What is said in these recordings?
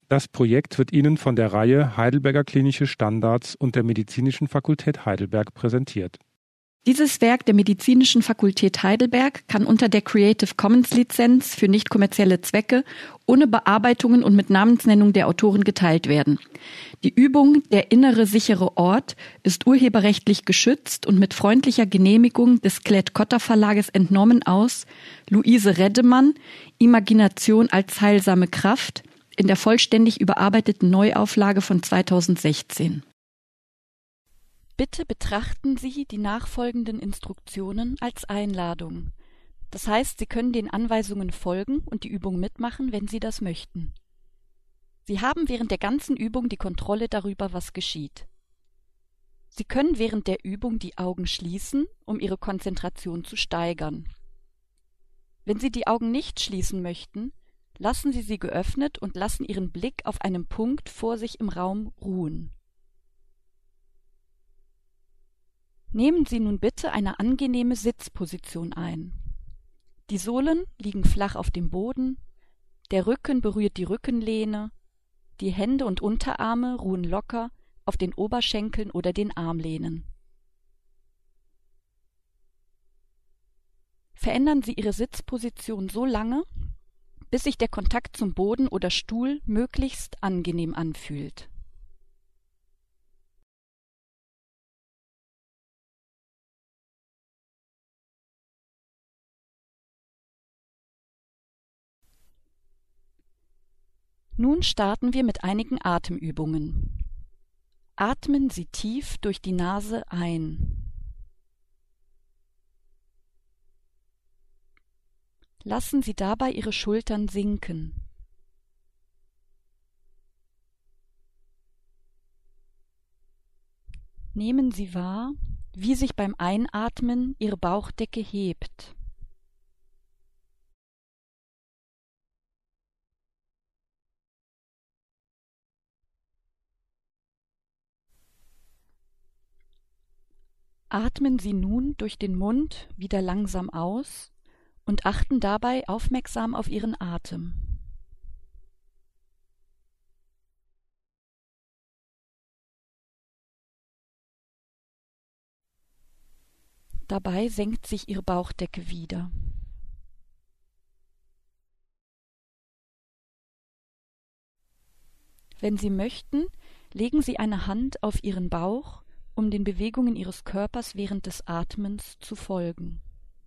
Das Projekt wird Ihnen von der Reihe Heidelberger Klinische Standards und der Medizinischen Fakultät Heidelberg präsentiert. Dieses Werk der Medizinischen Fakultät Heidelberg kann unter der Creative Commons Lizenz für nicht kommerzielle Zwecke ohne Bearbeitungen und mit Namensnennung der Autoren geteilt werden. Die Übung Der innere sichere Ort ist urheberrechtlich geschützt und mit freundlicher Genehmigung des Klett-Cotta Verlages entnommen aus Luise Reddemann, Imagination als heilsame Kraft, in der vollständig überarbeiteten Neuauflage von 2016. Bitte betrachten Sie die nachfolgenden Instruktionen als Einladung. Das heißt, Sie können den Anweisungen folgen und die Übung mitmachen, wenn Sie das möchten. Sie haben während der ganzen Übung die Kontrolle darüber, was geschieht. Sie können während der Übung die Augen schließen, um Ihre Konzentration zu steigern. Wenn Sie die Augen nicht schließen möchten, lassen Sie sie geöffnet und lassen Ihren Blick auf einem Punkt vor sich im Raum ruhen. Nehmen Sie nun bitte eine angenehme Sitzposition ein. Die Sohlen liegen flach auf dem Boden, der Rücken berührt die Rückenlehne, die Hände und Unterarme ruhen locker auf den Oberschenkeln oder den Armlehnen. Verändern Sie Ihre Sitzposition so lange, bis sich der Kontakt zum Boden oder Stuhl möglichst angenehm anfühlt. Nun starten wir mit einigen Atemübungen. Atmen Sie tief durch die Nase ein. Lassen Sie dabei Ihre Schultern sinken. Nehmen Sie wahr, wie sich beim Einatmen Ihre Bauchdecke hebt. Atmen Sie nun durch den Mund wieder langsam aus und achten dabei aufmerksam auf Ihren Atem. Dabei senkt sich Ihre Bauchdecke wieder. Wenn Sie möchten, legen Sie eine Hand auf Ihren Bauch, um den Bewegungen Ihres Körpers während des Atmens zu folgen.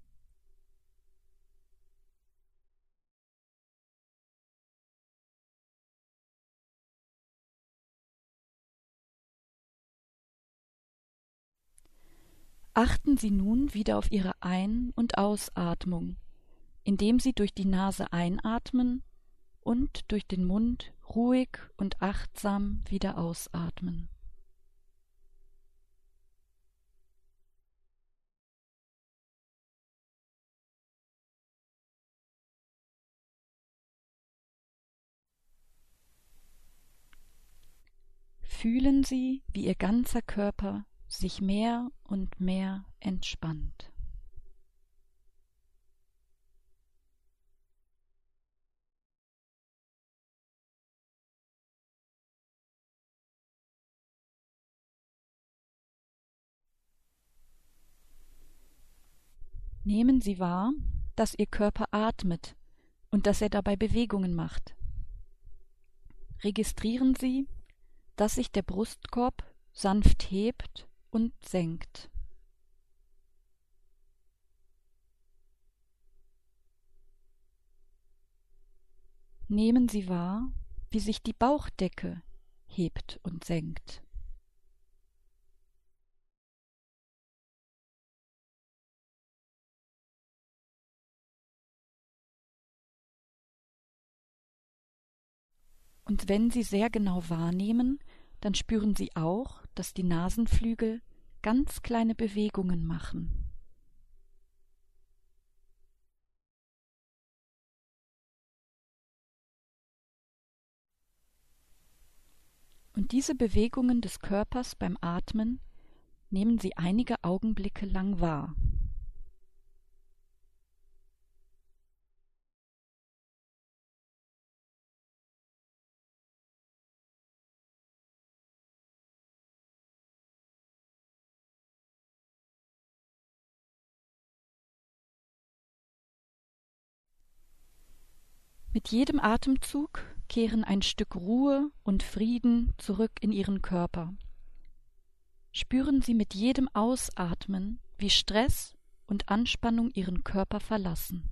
Achten Sie nun wieder auf Ihre Ein- und Ausatmung, indem Sie durch die Nase einatmen und durch den Mund ruhig und achtsam wieder ausatmen. Fühlen Sie, wie Ihr ganzer Körper sich mehr und mehr entspannt. Nehmen Sie wahr, dass Ihr Körper atmet und dass er dabei Bewegungen macht. Registrieren Sie, dass sich der Brustkorb sanft hebt und senkt. Nehmen Sie wahr, wie sich die Bauchdecke hebt und senkt. Und wenn Sie sehr genau wahrnehmen, dann spüren Sie auch, dass die Nasenflügel ganz kleine Bewegungen machen. Und diese Bewegungen des Körpers beim Atmen nehmen Sie einige Augenblicke lang wahr. Mit jedem Atemzug kehren ein Stück Ruhe und Frieden zurück in Ihren Körper. Spüren Sie mit jedem Ausatmen, wie Stress und Anspannung Ihren Körper verlassen.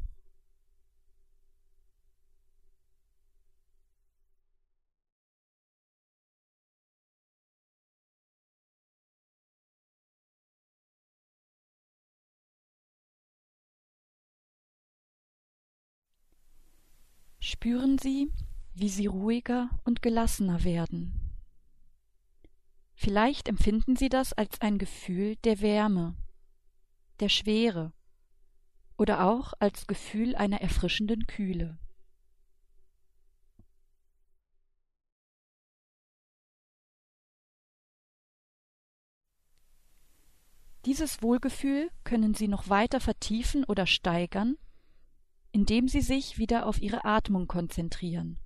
Spüren Sie, wie Sie ruhiger und gelassener werden. Vielleicht empfinden Sie das als ein Gefühl der Wärme, der Schwere oder auch als Gefühl einer erfrischenden Kühle. Dieses Wohlgefühl können Sie noch weiter vertiefen oder steigern, indem Sie sich wieder auf Ihre Atmung konzentrieren.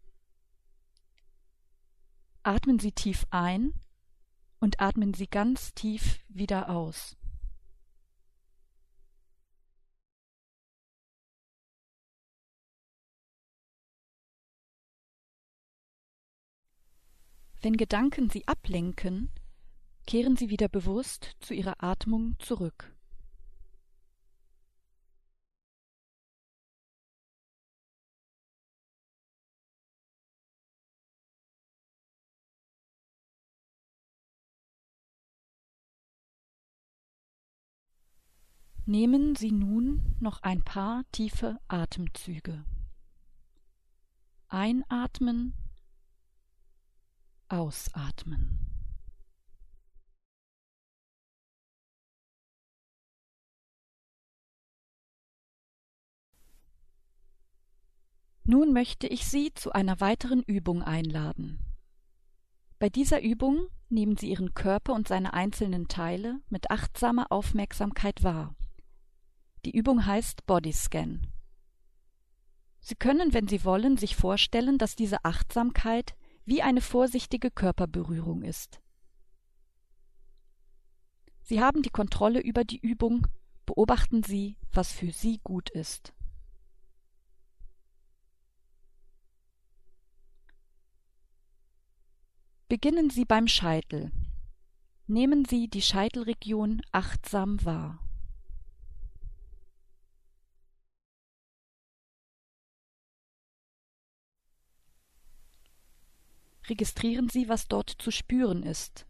Atmen Sie tief ein und atmen Sie ganz tief wieder aus. Wenn Gedanken Sie ablenken, kehren Sie wieder bewusst zu Ihrer Atmung zurück. Nehmen Sie nun noch ein paar tiefe Atemzüge. Einatmen, ausatmen. Nun möchte ich Sie zu einer weiteren Übung einladen. Bei dieser Übung nehmen Sie Ihren Körper und seine einzelnen Teile mit achtsamer Aufmerksamkeit wahr. Die Übung heißt Bodyscan. Sie können, wenn Sie wollen, sich vorstellen, dass diese Achtsamkeit wie eine vorsichtige Körperberührung ist. Sie haben die Kontrolle über die Übung, beobachten Sie, was für Sie gut ist. Beginnen Sie beim Scheitel. Nehmen Sie die Scheitelregion achtsam wahr. Registrieren Sie, was dort zu spüren ist.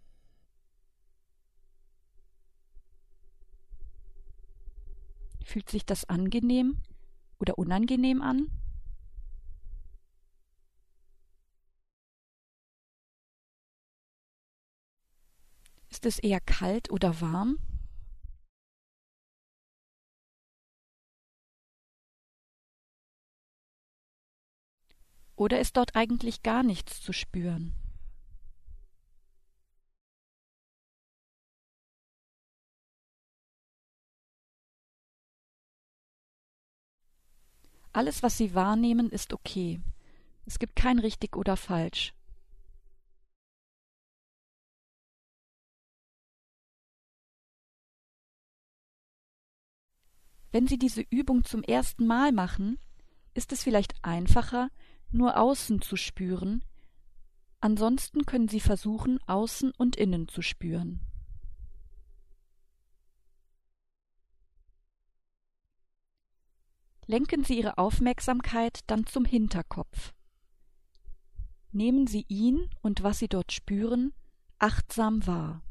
Fühlt sich das angenehm oder unangenehm an? Ist es eher kalt oder warm? Oder ist dort eigentlich gar nichts zu spüren? Alles, was Sie wahrnehmen, ist okay. Es gibt kein richtig oder falsch. Wenn Sie diese Übung zum ersten Mal machen, ist es vielleicht einfacher, nur außen zu spüren. Ansonsten können Sie versuchen, außen und innen zu spüren. Lenken Sie Ihre Aufmerksamkeit dann zum Hinterkopf. Nehmen Sie ihn und was Sie dort spüren, achtsam wahr.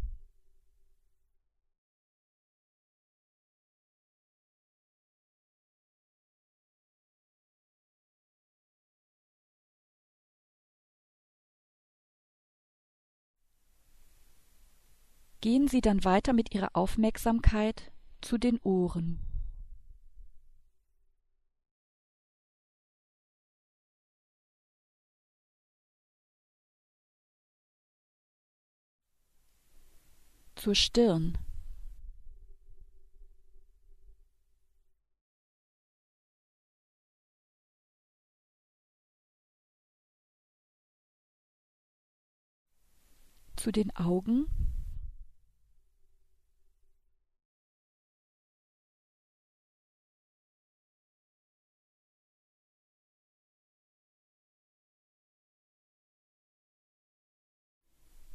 Gehen Sie dann weiter mit Ihrer Aufmerksamkeit zu den Ohren. Zur Stirn. Zu den Augen.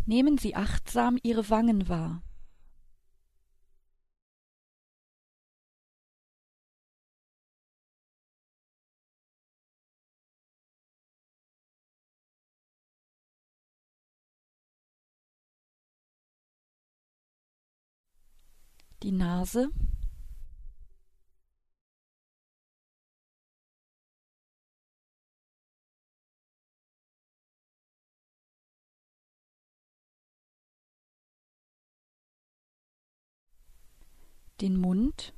Nehmen Sie achtsam Ihre Wangen wahr. Die Nase, den Mund,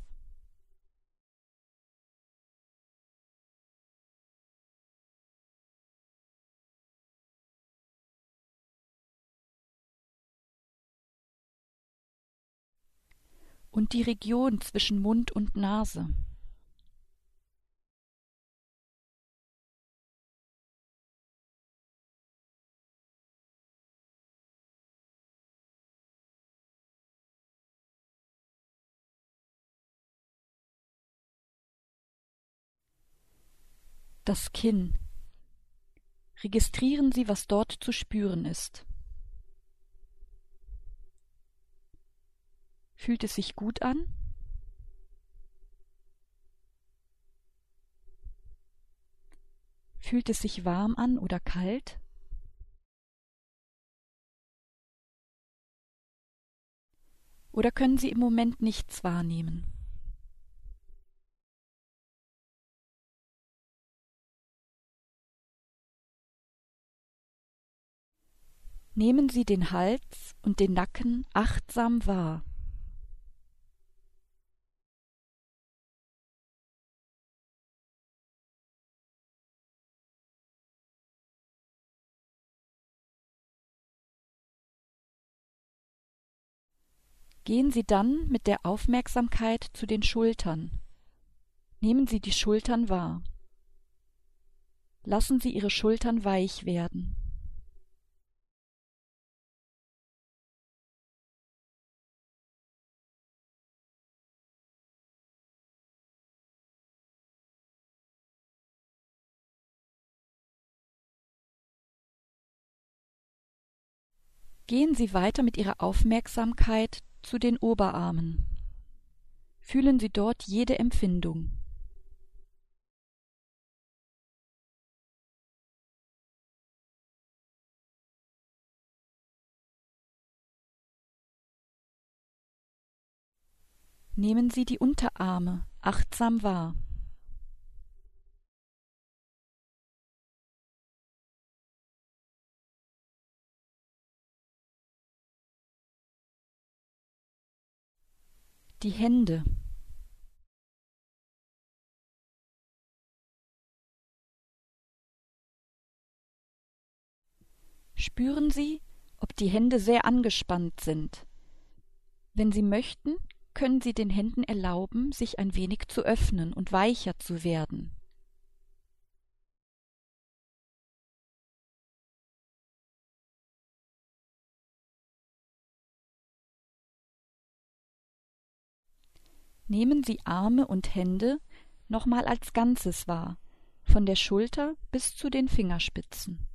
und die Region zwischen Mund und Nase. Das Kinn. Registrieren Sie, was dort zu spüren ist. Fühlt es sich gut an? Fühlt es sich warm an oder kalt? Oder können Sie im Moment nichts wahrnehmen? Nehmen Sie den Hals und den Nacken achtsam wahr. Gehen Sie dann mit der Aufmerksamkeit zu den Schultern. Nehmen Sie die Schultern wahr. Lassen Sie Ihre Schultern weich werden. Gehen Sie weiter mit Ihrer Aufmerksamkeit zu den Oberarmen. Fühlen Sie dort jede Empfindung. Nehmen Sie die Unterarme achtsam wahr. Die Hände. Spüren Sie, ob die Hände sehr angespannt sind. Wenn Sie möchten, können Sie den Händen erlauben, sich ein wenig zu öffnen und weicher zu werden. Nehmen Sie Arme und Hände nochmal als Ganzes wahr, von der Schulter bis zu den Fingerspitzen.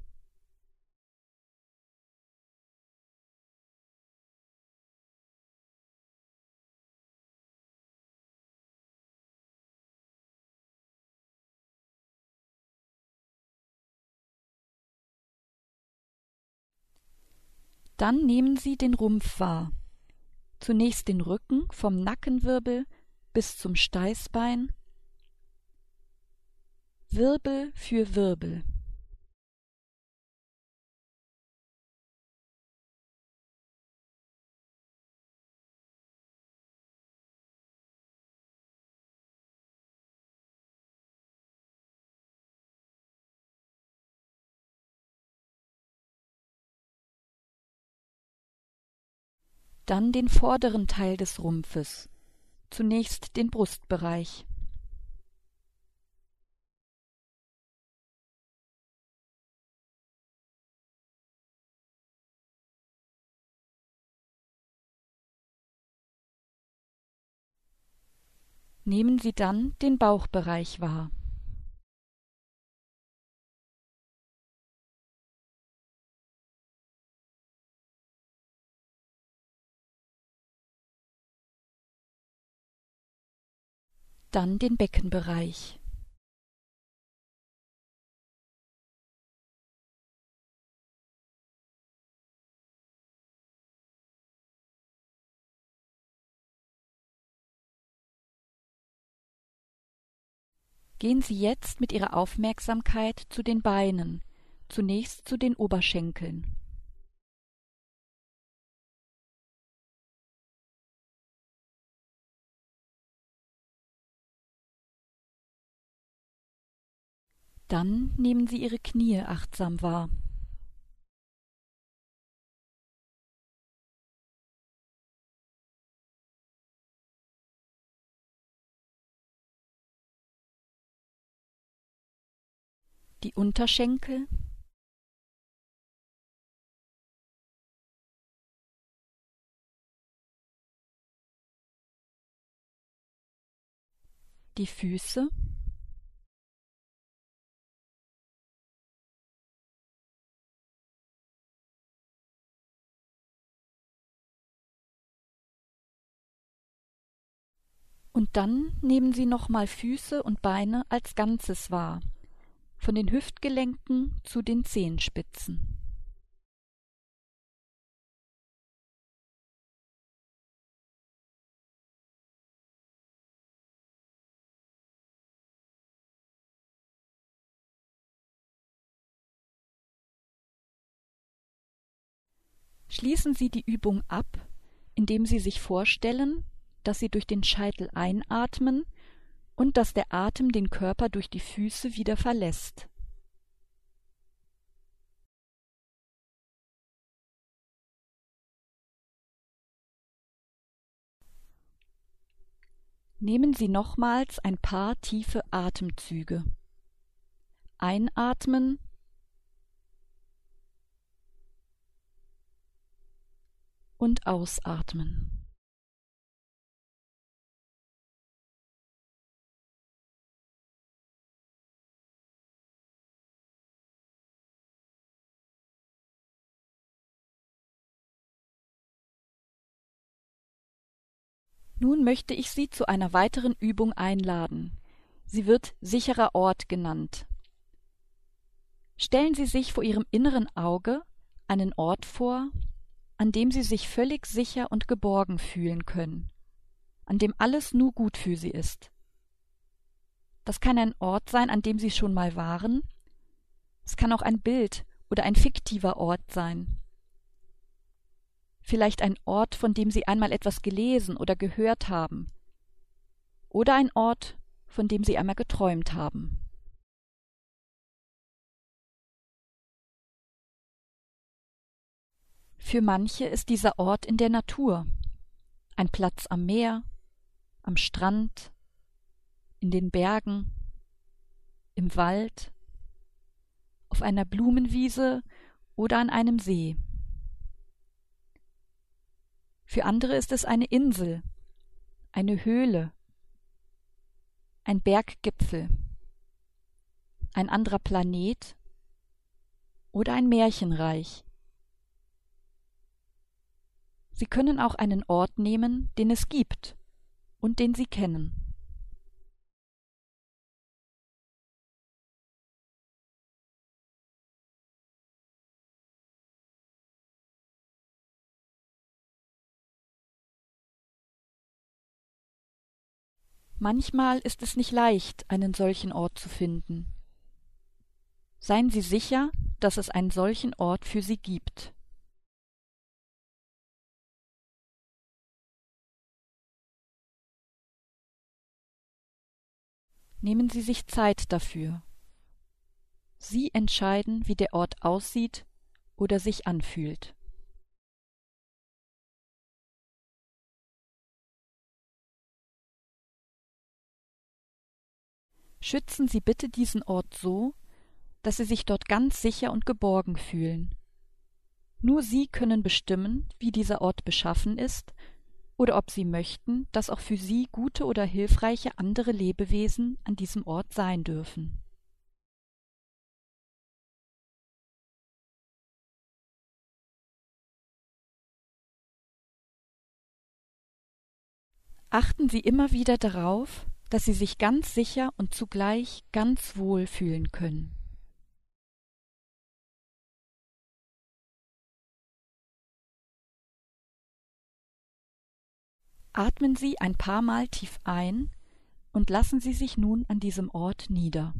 Dann nehmen Sie den Rumpf wahr. Zunächst den Rücken vom Nackenwirbel bis zum Steißbein, Wirbel für Wirbel. Dann den vorderen Teil des Rumpfes, zunächst den Brustbereich. Nehmen Sie dann den Bauchbereich wahr. Dann den Beckenbereich. Gehen Sie jetzt mit Ihrer Aufmerksamkeit zu den Beinen, zunächst zu den Oberschenkeln. Dann nehmen Sie Ihre Knie achtsam wahr. Die Unterschenkel, die Füße, und dann nehmen Sie nochmal Füße und Beine als Ganzes wahr, von den Hüftgelenken zu den Zehenspitzen. Schließen Sie die Übung ab, indem Sie sich vorstellen, dass Sie durch den Scheitel einatmen und dass der Atem den Körper durch die Füße wieder verlässt. Nehmen Sie nochmals ein paar tiefe Atemzüge. Einatmen und ausatmen. Nun möchte ich Sie zu einer weiteren Übung einladen. Sie wird sicherer Ort genannt. Stellen Sie sich vor Ihrem inneren Auge einen Ort vor, an dem Sie sich völlig sicher und geborgen fühlen können, an dem alles nur gut für Sie ist. Das kann ein Ort sein, an dem Sie schon mal waren. Es kann auch ein Bild oder ein fiktiver Ort sein. Vielleicht ein Ort, von dem Sie einmal etwas gelesen oder gehört haben. Oder ein Ort, von dem Sie einmal geträumt haben. Für manche ist dieser Ort in der Natur. Ein Platz am Meer, am Strand, in den Bergen, im Wald, auf einer Blumenwiese oder an einem See. Für andere ist es eine Insel, eine Höhle, ein Berggipfel, ein anderer Planet oder ein Märchenreich. Sie können auch einen Ort nehmen, den es gibt und den Sie kennen. Manchmal ist es nicht leicht, einen solchen Ort zu finden. Seien Sie sicher, dass es einen solchen Ort für Sie gibt. Nehmen Sie sich Zeit dafür. Sie entscheiden, wie der Ort aussieht oder sich anfühlt. Schützen Sie bitte diesen Ort so, dass Sie sich dort ganz sicher und geborgen fühlen. Nur Sie können bestimmen, wie dieser Ort beschaffen ist oder ob Sie möchten, dass auch für Sie gute oder hilfreiche andere Lebewesen an diesem Ort sein dürfen. Achten Sie immer wieder darauf, dass Sie sich ganz sicher und zugleich ganz wohl fühlen können. Atmen Sie ein paar Mal tief ein und lassen Sie sich nun an diesem Ort nieder.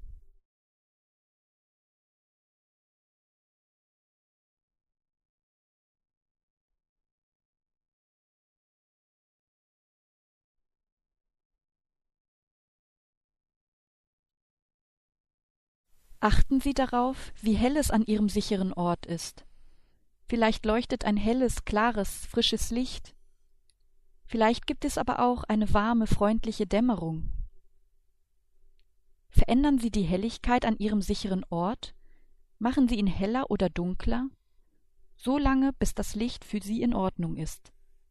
Achten Sie darauf, wie hell es an Ihrem sicheren Ort ist. Vielleicht leuchtet ein helles, klares, frisches Licht. Vielleicht gibt es aber auch eine warme, freundliche Dämmerung. Verändern Sie die Helligkeit an Ihrem sicheren Ort, machen Sie ihn heller oder dunkler, so lange, bis das Licht für Sie in Ordnung ist.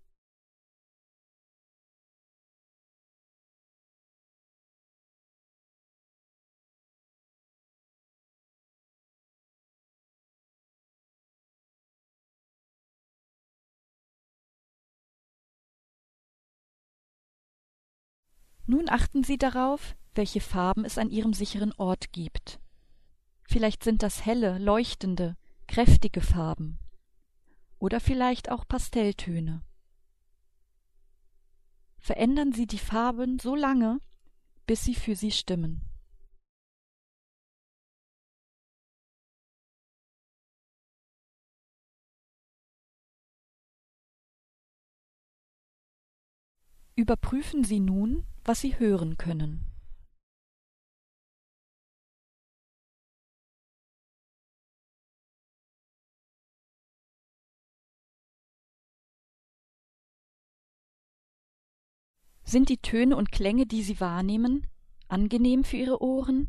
Nun achten Sie darauf, welche Farben es an Ihrem sicheren Ort gibt. Vielleicht sind das helle, leuchtende, kräftige Farben. Oder vielleicht auch Pastelltöne. Verändern Sie die Farben so lange, bis sie für Sie stimmen. Überprüfen Sie nun, was Sie hören können. Sind die Töne und Klänge, die Sie wahrnehmen, angenehm für Ihre Ohren?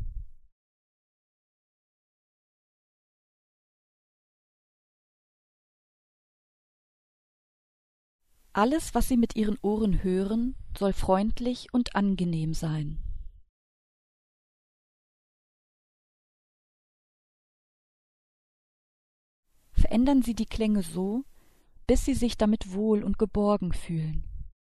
Alles, was Sie mit Ihren Ohren hören, soll freundlich und angenehm sein. Verändern Sie die Klänge so, bis Sie sich damit wohl und geborgen fühlen.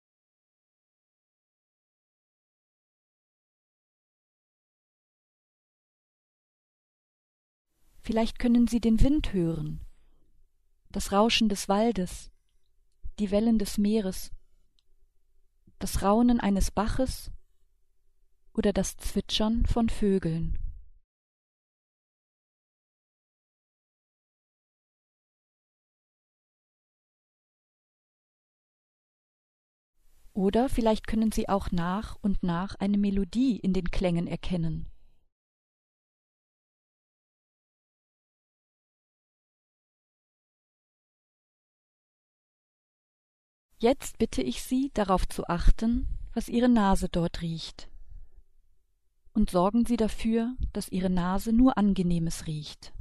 Vielleicht können Sie den Wind hören, das Rauschen des Waldes, die Wellen des Meeres, das Raunen eines Baches oder das Zwitschern von Vögeln. Oder vielleicht können Sie auch nach und nach eine Melodie in den Klängen erkennen. Jetzt bitte ich Sie, darauf zu achten, was Ihre Nase dort riecht. Und sorgen Sie dafür, dass Ihre Nase nur Angenehmes riecht.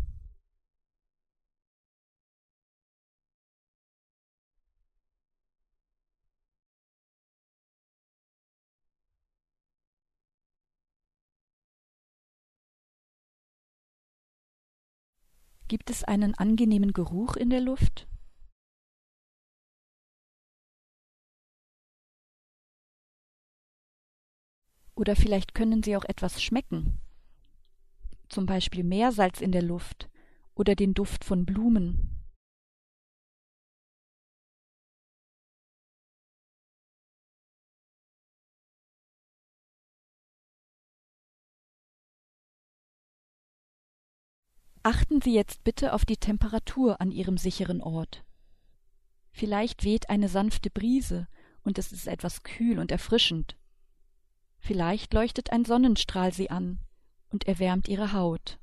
Gibt es einen angenehmen Geruch in der Luft? Oder vielleicht können Sie auch etwas schmecken, zum Beispiel Meersalz in der Luft oder den Duft von Blumen. Achten Sie jetzt bitte auf die Temperatur an Ihrem sicheren Ort. Vielleicht weht eine sanfte Brise und es ist etwas kühl und erfrischend. Vielleicht leuchtet ein Sonnenstrahl Sie an und erwärmt Ihre Haut.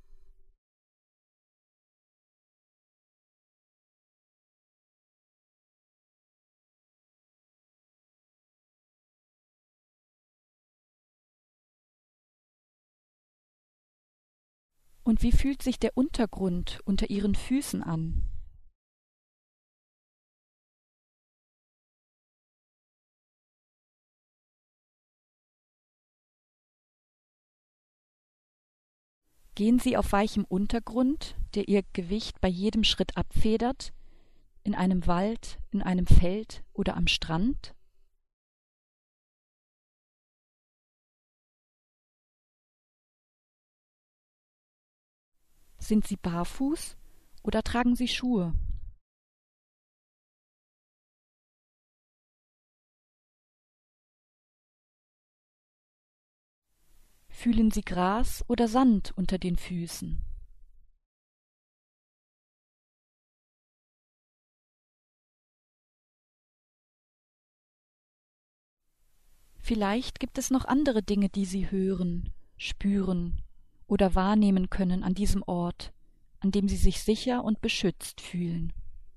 Und wie fühlt sich der Untergrund unter Ihren Füßen an? Gehen Sie auf weichem Untergrund, der Ihr Gewicht bei jedem Schritt abfedert, in einem Wald, in einem Feld oder am Strand? Sind Sie barfuß oder tragen Sie Schuhe? Fühlen Sie Gras oder Sand unter den Füßen? Vielleicht gibt es noch andere Dinge, die Sie hören, spüren oder wahrnehmen können an diesem Ort, an dem Sie sich sicher und beschützt fühlen.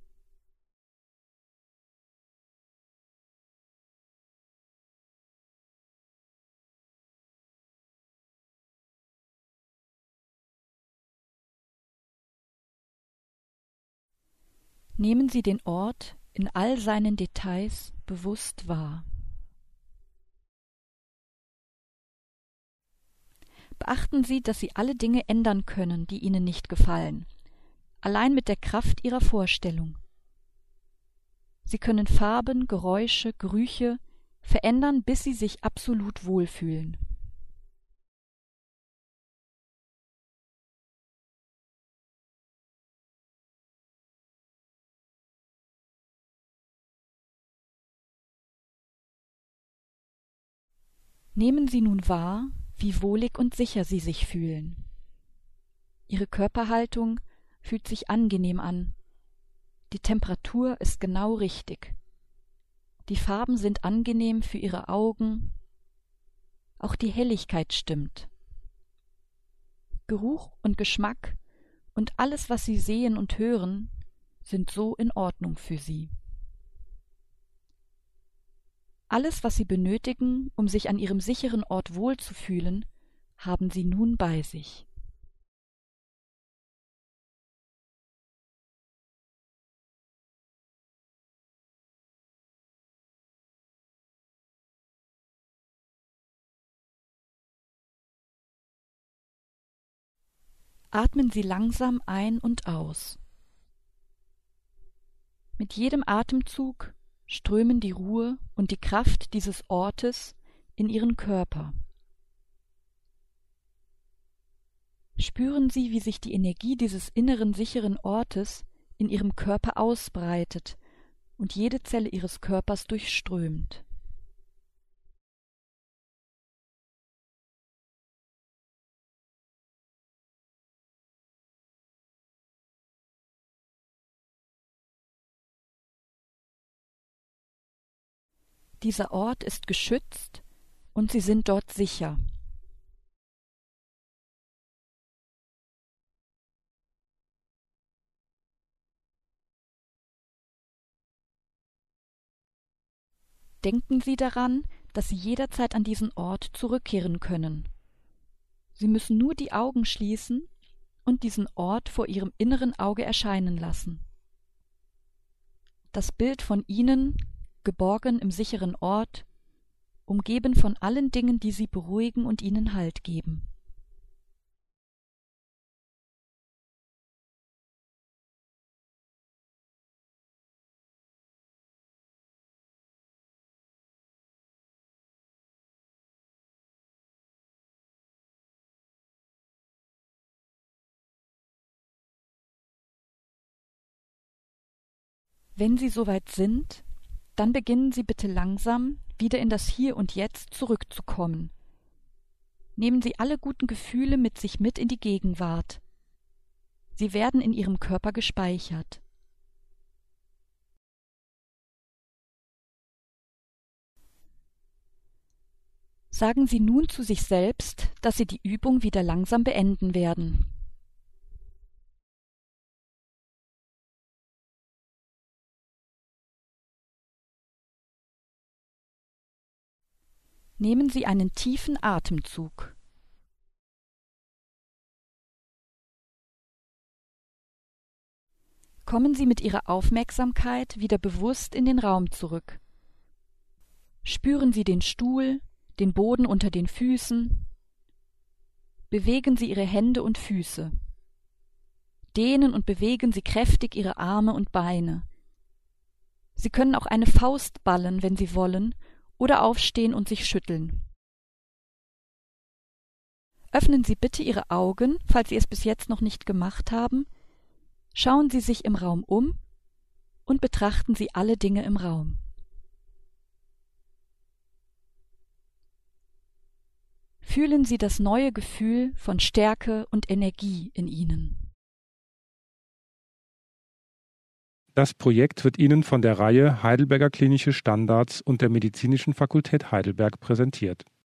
Nehmen Sie den Ort in all seinen Details bewusst wahr. Beachten Sie, dass Sie alle Dinge ändern können, die Ihnen nicht gefallen, allein mit der Kraft Ihrer Vorstellung. Sie können Farben, Geräusche, Gerüche verändern, bis Sie sich absolut wohlfühlen. Nehmen Sie nun wahr, wie wohlig und sicher Sie sich fühlen. Ihre Körperhaltung fühlt sich angenehm an. Die Temperatur ist genau richtig. Die Farben sind angenehm für Ihre Augen. Auch die Helligkeit stimmt. Geruch und Geschmack und alles, was Sie sehen und hören, sind so in Ordnung für Sie. Alles, was Sie benötigen, um sich an Ihrem sicheren Ort wohlzufühlen, haben Sie nun bei sich. Atmen Sie langsam ein und aus. Mit jedem Atemzug strömen die Ruhe und die Kraft dieses Ortes in Ihren Körper. Spüren Sie, wie sich die Energie dieses inneren sicheren Ortes in Ihrem Körper ausbreitet und jede Zelle Ihres Körpers durchströmt. Dieser Ort ist geschützt und Sie sind dort sicher. Denken Sie daran, dass Sie jederzeit an diesen Ort zurückkehren können. Sie müssen nur die Augen schließen und diesen Ort vor Ihrem inneren Auge erscheinen lassen. Das Bild von Ihnen, geborgen im sicheren Ort, umgeben von allen Dingen, die Sie beruhigen und Ihnen Halt geben. Wenn Sie soweit sind, dann beginnen Sie bitte langsam, wieder in das Hier und Jetzt zurückzukommen. Nehmen Sie alle guten Gefühle mit sich mit in die Gegenwart. Sie werden in Ihrem Körper gespeichert. Sagen Sie nun zu sich selbst, dass Sie die Übung wieder langsam beenden werden. Nehmen Sie einen tiefen Atemzug. Kommen Sie mit Ihrer Aufmerksamkeit wieder bewusst in den Raum zurück. Spüren Sie den Stuhl, den Boden unter den Füßen. Bewegen Sie Ihre Hände und Füße. Dehnen und bewegen Sie kräftig Ihre Arme und Beine. Sie können auch eine Faust ballen, wenn Sie wollen, oder aufstehen und sich schütteln. Öffnen Sie bitte Ihre Augen, falls Sie es bis jetzt noch nicht gemacht haben. Schauen Sie sich im Raum um und betrachten Sie alle Dinge im Raum. Fühlen Sie das neue Gefühl von Stärke und Energie in Ihnen. Das Projekt wird Ihnen von der Reihe Heidelberger Klinische Standards und der Medizinischen Fakultät Heidelberg präsentiert.